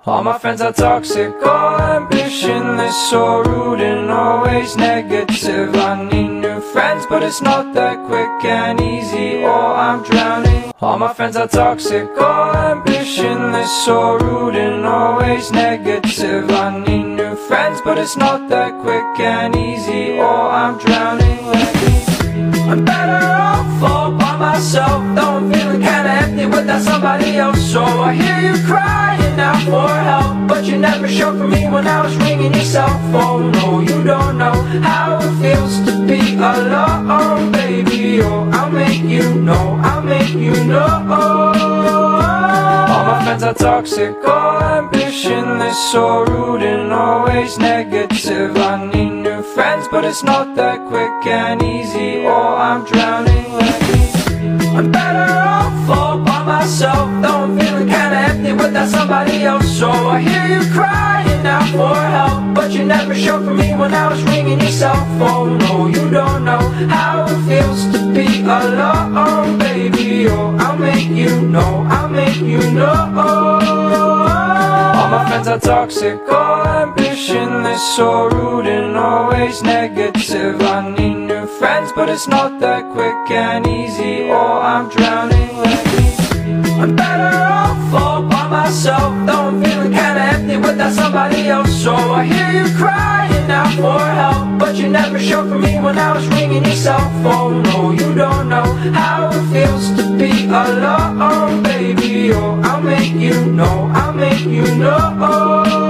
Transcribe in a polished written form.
All my friends are toxic, all ambitionless, so rude and always negative. I need new friends, but it's not that quick and easy, or I'm drowning. All my friends are toxic, all ambitionless, so rude and always negative. I need new friends, but it's not that quick and easy, or I'm drowning. I'm better off all by myself, though I'm feeling kinda empty without somebody else. So I hear you crying out for help, but you never showed for me when I was ringing your cell phone. No, you don't know how it feels to be alone, baby. Oh, I'll make you know, I'll make you know. All my friends are toxic, all ambitionless, so rude and always negative. I need new friends, but it's not that quick and easy, or I'm drowning. I'm better off all by myself, though I'm feeling kinda empty without somebody else. So I hear you crying out for help, but you never showed for me when I was ringing your cell phone. No, you don't know how it feels to be alone, baby. Oh, I'll make you know, I'll make you know. All my friends are toxic, all ambitionless, so rude and always negative. I need new friends, but it's not that quick and easy, or I'm drowning. I'm better off all by myself, though I'm feeling kinda empty without somebody else. So I hear you crying out for help, but you never showed for me when I was ringing your cell phone. No, you don't know how it feels to be alone, baby. Oh, I'll make you know, I'll make you know.